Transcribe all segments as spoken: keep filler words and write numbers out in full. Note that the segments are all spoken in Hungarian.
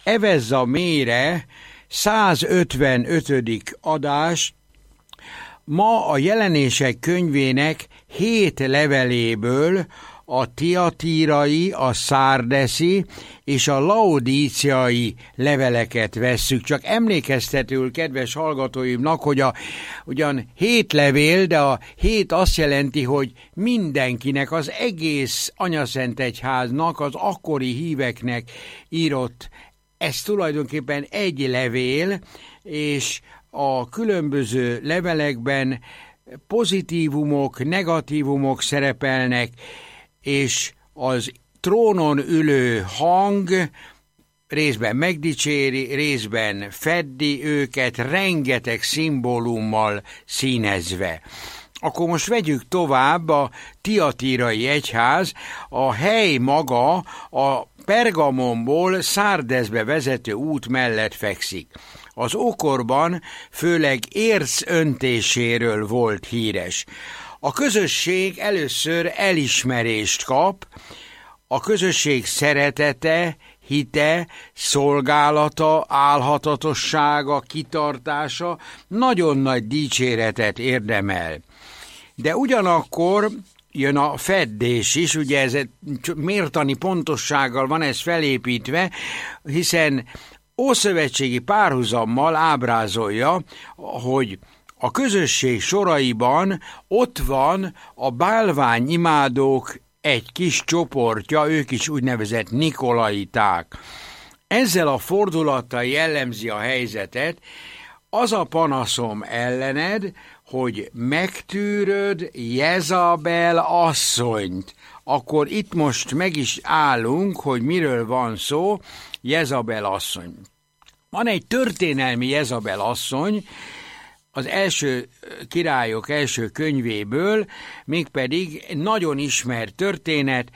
Evezza Mére százötvenötödik adás. Ma a Jelenések könyvének hét leveléből a tiatírai, a szárdeszi és a laodíciai leveleket vesszük. Csak emlékeztetőül, kedves hallgatóimnak, hogy a, ugyan hét levél, de a hét azt jelenti, hogy mindenkinek, az egész Anyaszent Egyháznak, az akkori híveknek írott. Ez tulajdonképpen egy levél, és a különböző levelekben pozitívumok, negatívumok szerepelnek, és az trónon ülő hang részben megdicséri, részben feddi őket, rengeteg szimbólummal színezve. Akkor most vegyük tovább, a tiatírai egyház, a hely maga a Pergamonból Szárdeszbe vezető út mellett fekszik. Az ókorban főleg érc öntéséről volt híres. A közösség először elismerést kap, a közösség szeretete, hite, szolgálata, álhatatossága, kitartása nagyon nagy dicséretet érdemel. De ugyanakkor jön a feddés is, ugye ez mértani pontossággal van ez felépítve, hiszen ószövetségi párhuzammal ábrázolja, hogy a közösség soraiban ott van a bálványimádók egy kis csoportja, ők is úgynevezett nikolaiták. Ezzel a fordulattal jellemzi a helyzetet. Az a panaszom ellened, hogy megtűröd Jezabel asszonyt. Akkor itt most meg is állunk, hogy miről van szó. Jezabel asszony. Van egy történelmi Jezabel asszony, az első királyok első könyvéből, mégpedig nagyon ismert történet.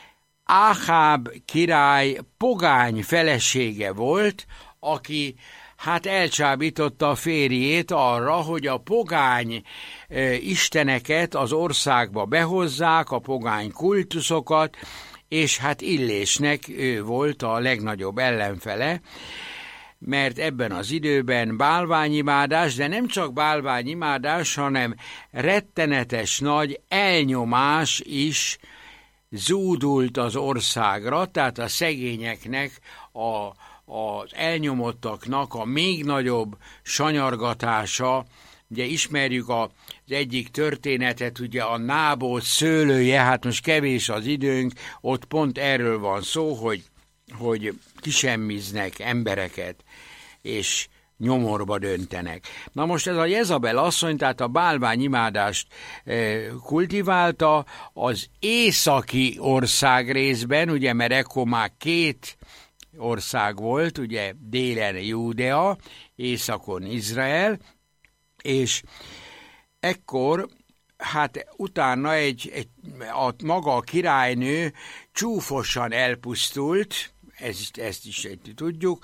Áháb király pogány felesége volt, aki hát elcsábította a férjét arra, hogy a pogány e, isteneket az országba behozzák, a pogány kultuszokat, és hát Illésnek ő volt a legnagyobb ellenfele, mert ebben az időben bálványimádás, de nem csak bálványimádás, hanem rettenetes nagy elnyomás is zúdult az országra, tehát a szegényeknek, a, az elnyomottaknak a még nagyobb sanyargatása. Ugye ismerjük az egyik történetet, ugye a Nábót szőlője, hát most kevés az időnk, ott pont erről van szó, hogy, hogy kisemmiznek embereket, és nyomorba döntenek. Na most ez a Jezabel asszony, tehát a bálványimádást e, kultiválta az északi ország részben, ugye, mert ekkor már két ország volt, ugye délen Júdea, északon Izrael, és ekkor, hát utána egy, egy, a maga a királynő csúfosan elpusztult, ezt, ezt is tudjuk,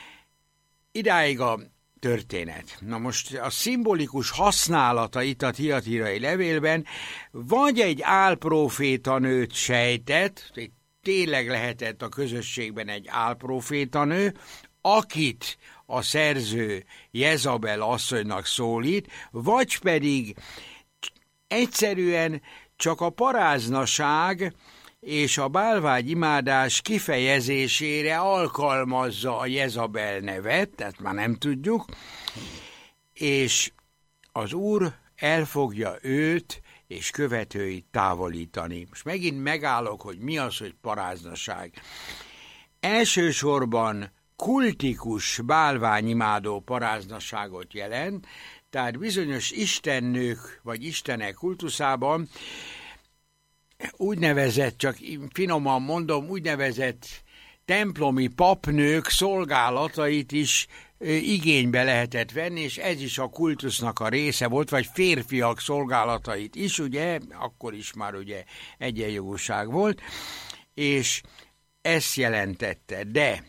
idáig a történet. Na most a szimbolikus használata itt a tiatírai levélben, vagy egy álprofétanőt sejtett, tényleg lehetett a közösségben egy álprofétanő, akit a szerző Jezabel asszonynak szólít, vagy pedig egyszerűen csak a paráznaság és a bálványimádás kifejezésére alkalmazza a Jezabel nevet, tehát már nem tudjuk, és az Úr el fogja őt és követőit távolítani. Most megint megállok, hogy mi az, hogy paráznaság. Elsősorban kultikus bálványimádó paráznaságot jelent, tehát bizonyos istennők vagy istenek kultuszában úgynevezett, csak finoman mondom, úgynevezett templomi papnők szolgálatait is igénybe lehetett venni, és ez is a kultusznak a része volt, vagy férfiak szolgálatait is, ugye, akkor is már ugye egyenjogúság volt, és ezt jelentette, de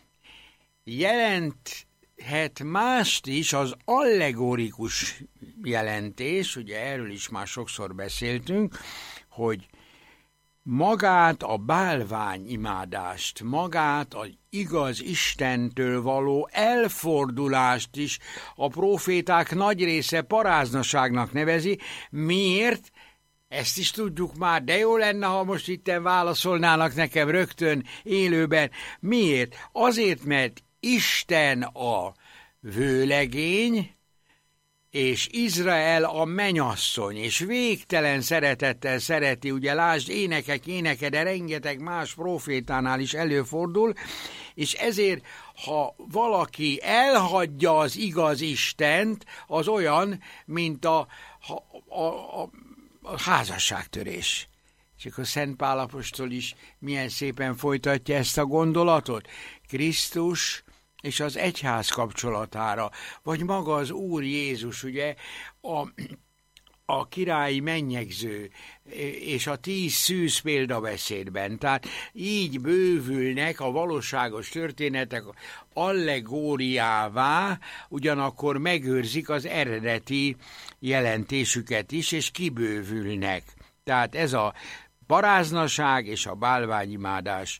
jelenthet mást is az allegorikus jelentés, ugye erről is már sokszor beszéltünk, hogy magát a bálványimádást, magát az igaz Istentől való elfordulást is a próféták nagy része paráznaságnak nevezi. Miért? Ezt is tudjuk már, de jó lenne, ha most itten válaszolnának nekem rögtön élőben. Miért? Azért, mert Isten a vőlegény, és Izrael a mennyasszony, és végtelen szeretettel szereti, ugye lásd, énekek, éneke, de rengeteg más profétánál is előfordul, és ezért, ha valaki elhagyja az igaz Istent, az olyan, mint a, a, a, a házasságtörés. És akkor Szent Pál apostol is milyen szépen folytatja ezt a gondolatot. Krisztus és az egyház kapcsolatára, vagy maga az Úr Jézus, ugye, a, a királyi mennyegző és a tíz szűz példabeszédben. Tehát így bővülnek a valóságos történetek allegóriává, ugyanakkor megőrzik az eredeti jelentésüket is, és kibővülnek. Tehát ez a paráznaság és a bálványimádás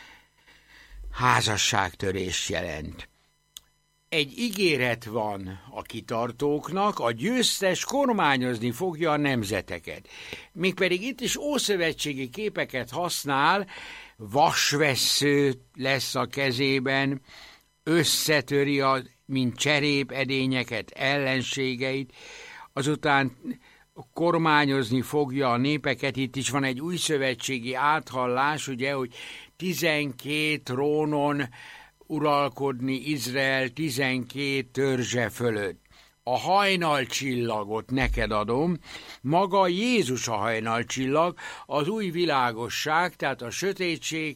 házasságtörés jelent. Egy ígéret van a kitartóknak, a győztes kormányozni fogja a nemzeteket. Mégpedig itt is ószövetségi képeket használ, vasvessző lesz a kezében, összetöri, a, mint cserép edényeket, ellenségeit, azután kormányozni fogja a népeket. Itt is van egy újszövetségi áthallás, ugye, hogy tizenkét trónon uralkodni Izrael tizenkét törzse fölött. A hajnalcsillagot neked adom, maga Jézus a hajnalcsillag, az új világosság, tehát a sötétség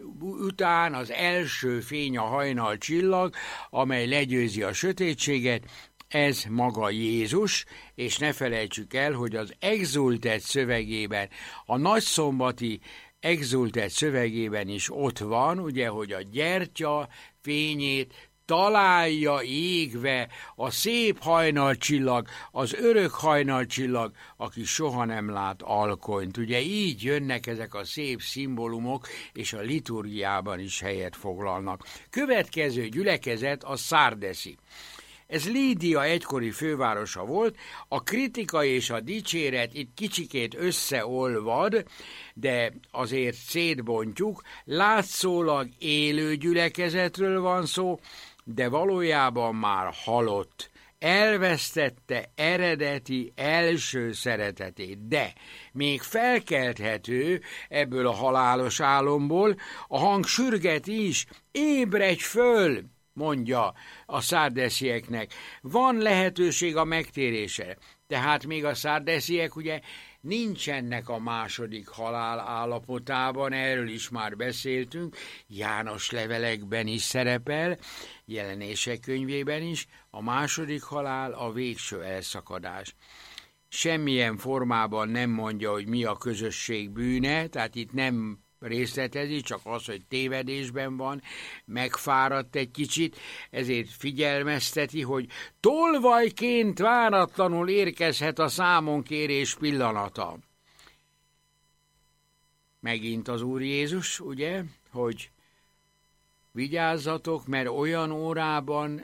után az első fény a hajnalcsillag, amely legyőzi a sötétséget, ez maga Jézus, és ne felejtsük el, hogy az exultet szövegében, a nagyszombati exultet szövegében is ott van, ugye, hogy a gyertya fényét találja égve a szép hajnalcsillag, az örök hajnalcsillag, aki soha nem lát alkonyt. Ugye így jönnek ezek a szép szimbólumok, és a liturgiában is helyet foglalnak. Következő gyülekezet a szárdeszi. Ez Lídia egykori fővárosa volt, a kritika és a dicséret itt kicsikét összeolvad, de azért szétbontjuk, látszólag élő gyülekezetről van szó, de valójában már halott, elvesztette eredeti első szeretetét, de még felkelthető ebből a halálos álomból, a hang sürget is, ébredj föl, mondja a szárdeszieknek. Van lehetőség a megtérésre. Tehát még a szárdesziek ugye nincsenek a második halál állapotában, erről is már beszéltünk, János levelekben is szerepel, Jelenések könyvében is, a második halál a végső elszakadás. Semmilyen formában nem mondja, hogy mi a közösség bűne, tehát itt nem részletezi, csak az, hogy tévedésben van, megfáradt egy kicsit, ezért figyelmezteti, hogy tolvajként váratlanul érkezhet a számonkérés pillanata. Megint az Úr Jézus, ugye, hogy vigyázzatok, mert olyan órában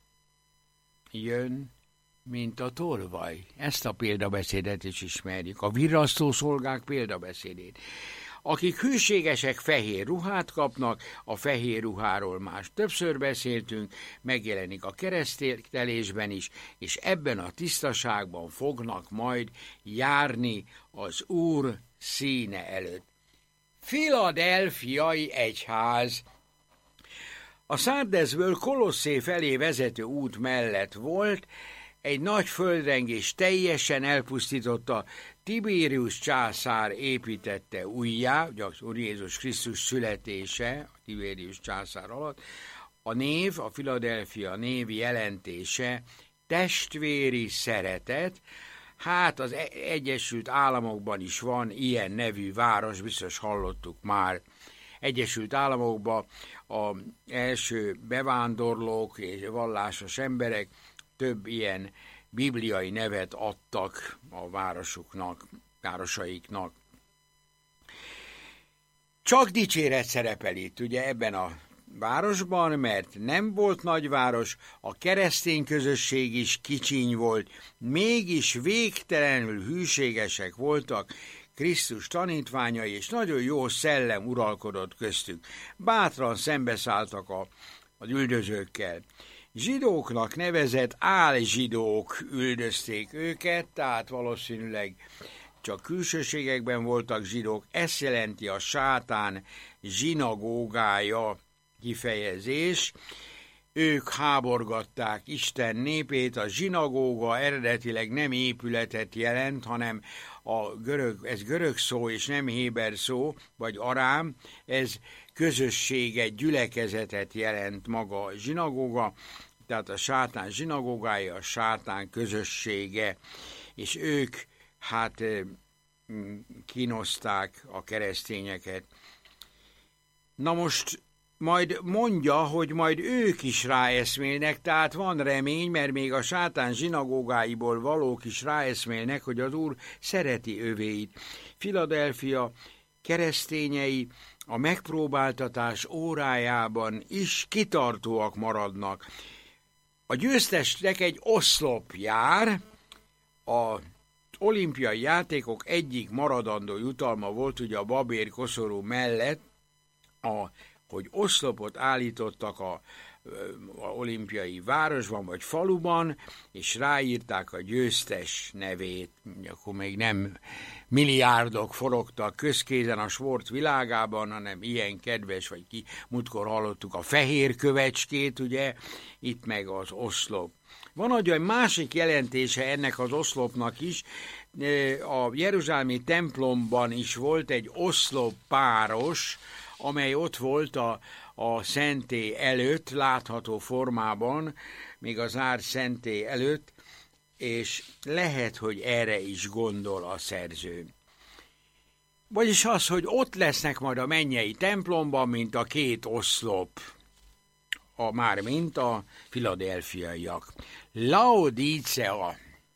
jön, mint a tolvaj. Ezt a példabeszédet is ismerjük, a virrasztó szolgák példabeszédét. Akik hűségesek, fehér ruhát kapnak, a fehér ruháról más többször beszéltünk, megjelenik a keresztelésben is, és ebben a tisztaságban fognak majd járni az Úr színe előtt. Filadelfiai egyház. A Szárdeszből Kolosszé felé vezető út mellett volt, egy nagy földrengés teljesen elpusztította, Tibérius császár építette újjá, ugye az Úr Jézus Krisztus születése a Tibérius császár alatt. A név, a Filadelfia név jelentése testvéri szeretet. Hát az Egyesült Államokban is van ilyen nevű város, biztos hallottuk már. Egyesült Államokban az első bevándorlók és vallásos emberek több ilyen bibliai nevet adtak a városuknak, városaiknak. Csak dicséret szerepel itt, ugye ebben a városban, mert nem volt nagyváros, a keresztény közösség is kicsiny volt, mégis végtelenül hűségesek voltak Krisztus tanítványai, és nagyon jó szellem uralkodott köztük. Bátran szembeszálltak a, az üldözőkkel. Zsidóknak nevezett álzsidók üldözték őket, tehát valószínűleg csak külsőségekben voltak zsidók. Ez jelenti a sátán zsinagógája kifejezés. Ők háborgatták Isten népét. A zsinagóga eredetileg nem épületet jelent, hanem a görög, ez görög szó és nem héber szó, vagy arám, ez közösséget, gyülekezetet jelent maga a zsinagóga, tehát a sátán zsinagógája, a sátán közössége, és ők hát kínozták a keresztényeket. Na most majd mondja, hogy majd ők is ráeszmélnek, tehát van remény, mert még a sátán zsinagógáiból valók is ráeszmélnek, hogy az Úr szereti övéit. Philadelphia keresztényei a megpróbáltatás órájában is kitartóak maradnak. A győztesnek egy oszlop jár, a olimpiai játékok egyik maradandó jutalma volt ugye a babér koszorú mellett, a, hogy oszlopot állítottak a, a olimpiai városban vagy faluban, és ráírták a győztes nevét. Akkor még nem milliárdok forogtak közkézen a sport világában, hanem ilyen kedves, vagy ki, múltkor hallottuk a fehér kövecskét, ugye, itt meg az oszlop. Van egy másik jelentése ennek az oszlopnak is, a jeruzsálemi templomban is volt egy oszloppáros, amely ott volt a, a szentély előtt, látható formában, még az ár szentély előtt, és lehet, hogy erre is gondol a szerző. Vagyis az, hogy ott lesznek majd a mennyei templomban, mint a két oszlop, a, már mint a filadelfiaiak. Laodícea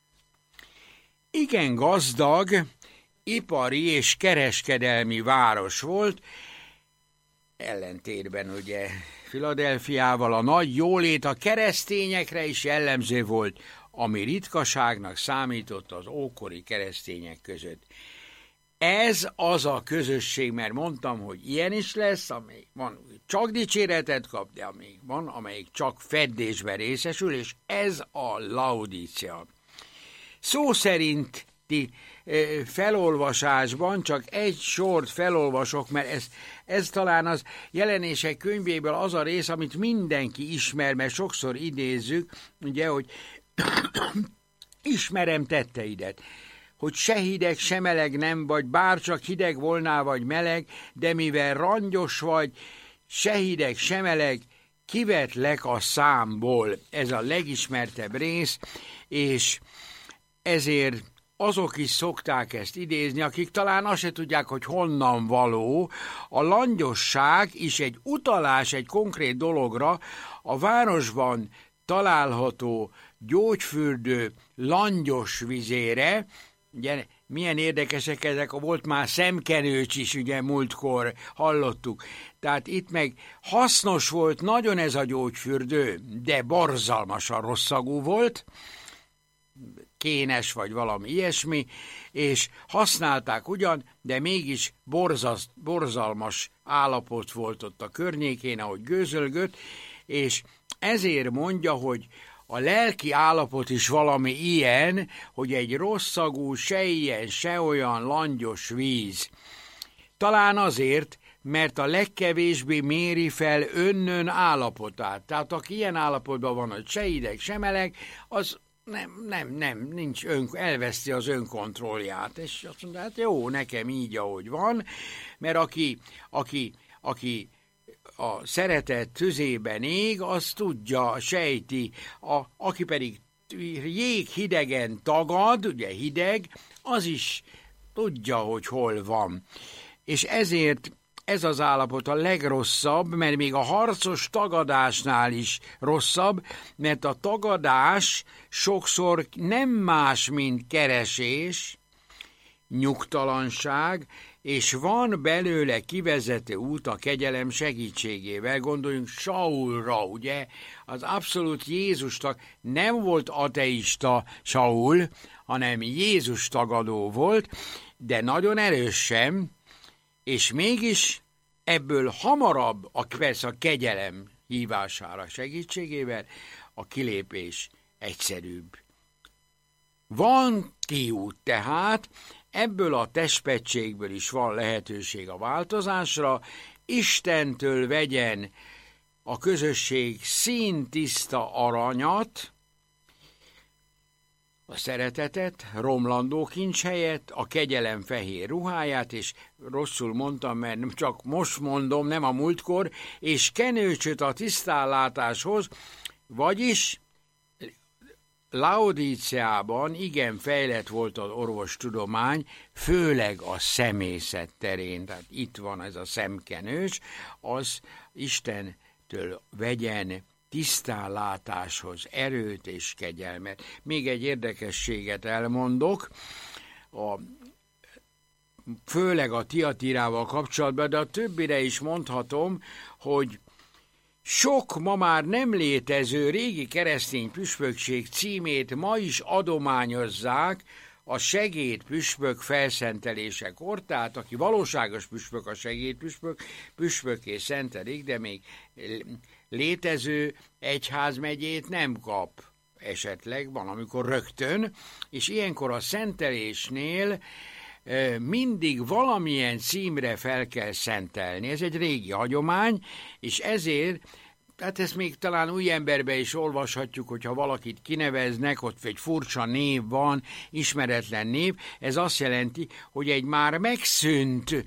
igen gazdag, ipari és kereskedelmi város volt, ellentétben ugye Filadelfiával a nagy jólét a keresztényekre is jellemző volt, ami ritkaságnak számított az ókori keresztények között. Ez az a közösség, mert mondtam, hogy ilyen is lesz, amelyik van, csak dicséretet kap, de amelyik van, amelyik csak feddésben részesül, és ez a Laodícea. Szó szerinti felolvasásban csak egy sort felolvasok, mert ez, ez talán az Jelenések könyvéből az a rész, amit mindenki ismer, mert sokszor idézzük, ugye, hogy ismerem tetteidet, hogy se hideg, se meleg nem vagy, bár csak hideg volnál, vagy meleg, de mivel rangyos vagy, se hideg, se meleg, kivetlek a számból. Ez a legismertebb rész, és ezért azok is szokták ezt idézni, akik talán azt se tudják, hogy honnan való. A langyosság is egy utalás egy konkrét dologra, a városban található gyógyfürdő langyos vizére. Ugye, milyen érdekesek ezek, volt már szemkenőcs is, ugye múltkor hallottuk. Tehát itt meg hasznos volt nagyon ez a gyógyfürdő, de borzalmasan rosszagú volt, kénes vagy valami ilyesmi, és használták ugyan, de mégis borzaz, borzalmas állapot volt ott a környékén, ahogy gőzölgött, és ezért mondja, hogy a lelki állapot is valami ilyen, hogy egy rosszagú, se ilyen, se olyan langyos víz. Talán azért, mert a legkevésbé méri fel önnön állapotát. Tehát aki ilyen állapotban van, hogy se hideg, se meleg, az nem, nem, nem, nincs ön, elveszti az önkontrollját. És azt mondja, hát jó, nekem így, ahogy van, mert aki, aki, aki a szeretet tüzében ég, az tudja, sejti, a, aki pedig jég hidegen tagad, ugye hideg, az is tudja, hogy hol van. És ezért ez az állapot a legrosszabb, mert még a harcos tagadásnál is rosszabb, mert a tagadás sokszor nem más, mint keresés, nyugtalanság, és van belőle kivezető út a kegyelem segítségével. Gondoljunk Saulra, ugye? Az abszolút Jézustak nem volt ateista Saul, hanem Jézus tagadó volt, de nagyon erős sem, és mégis ebből hamarabb a, persze a kegyelem hívására segítségével a kilépés egyszerűbb. Van kiút tehát, ebből a testpettségből is van lehetőség a változásra, Istentől vegyen a közösség színtiszta aranyat, a szeretetet, romlandó kincs helyett, a kegyelem fehér ruháját, és rosszul mondtam, mert csak most mondom, nem a múltkor, és kenőcsöt a tisztállátáshoz, vagyis Laodíceában igen fejlett volt az orvostudomány, főleg a szemészet terén, tehát itt van ez a szemkenőcs, az Istentől vegyen tisztállátáshoz erőt és kegyelmet. Még egy érdekességet elmondok, a, főleg a Tiatirával kapcsolatban, de a többire is mondhatom, hogy sok ma már nem létező régi keresztény püspökség címét ma is adományozzák a segédpüspök felszentelésekor, tehát aki valóságos püspök, a segédpüspök, püspökké szentelik, de még létező egyházmegyét nem kap. Esetleg van, amikor rögtön, és ilyenkor a szentelésnél mindig valamilyen címre fel kell szentelni. Ez egy régi hagyomány, és ezért, hát ezt még talán új emberbe is olvashatjuk, hogyha valakit kineveznek, ott egy furcsa név van, ismeretlen név, ez azt jelenti, hogy egy már megszűnt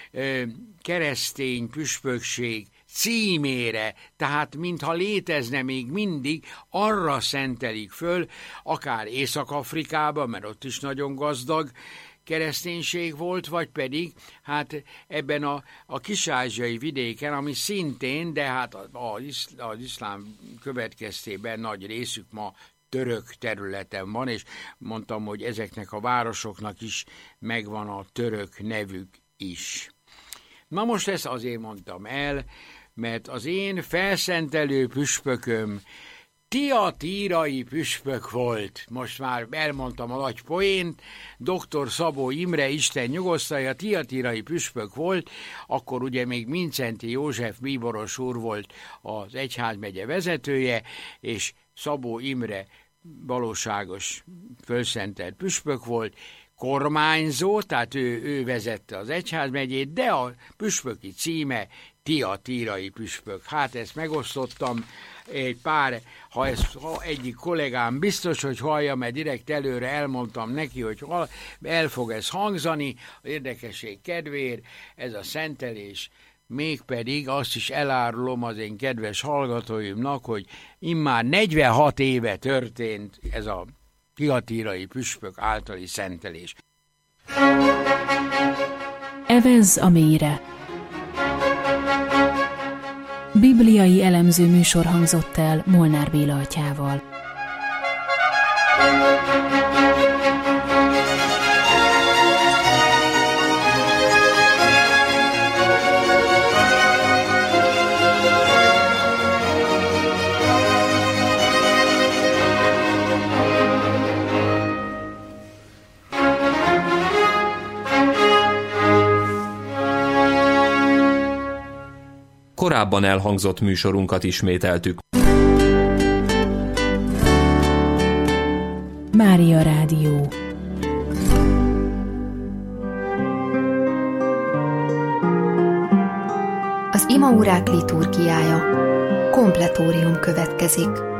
keresztény püspökség címére, tehát mintha létezne még mindig, arra szentelik föl, akár Észak-Afrikában, mert ott is nagyon gazdag kereszténység volt, vagy pedig hát ebben a, a kis-ázsiai vidéken, ami szintén, de hát az, az iszlám következtében nagy részük ma török területen van, és mondtam, hogy ezeknek a városoknak is megvan a török nevük is. Na most ezt azért mondtam el, mert az én felszentelő püspököm tiatírai püspök volt. Most már elmondtam a nagy poént, doktor Szabó Imre, Isten nyugosztalja, tiatírai püspök volt, akkor ugye még Mincenti József bíboros úr volt az egyházmegye vezetője, és Szabó Imre valóságos fölszentelt püspök volt, kormányzó, tehát ő, ő vezette az egyházmegyét, de a püspöki címe tiatírai püspök. Hát ezt megosztottam egy pár, ha, ez, ha egyik kollégám biztos, hogy hallja, mert direkt előre elmondtam neki, hogy el fog ez hangzani, az érdekesség kedvéért, ez a szentelés, mégpedig azt is elárulom az én kedves hallgatóimnak, hogy immár negyvenhat éve történt ez a tiatírai püspök általi szentelés. Evezz a mélyre. Bibliai elemző műsor hangzott el Molnár Béla atyával. Korábban elhangzott műsorunkat ismételtük. Mária Rádió. Az imaórák liturgiája. Kompletórium következik.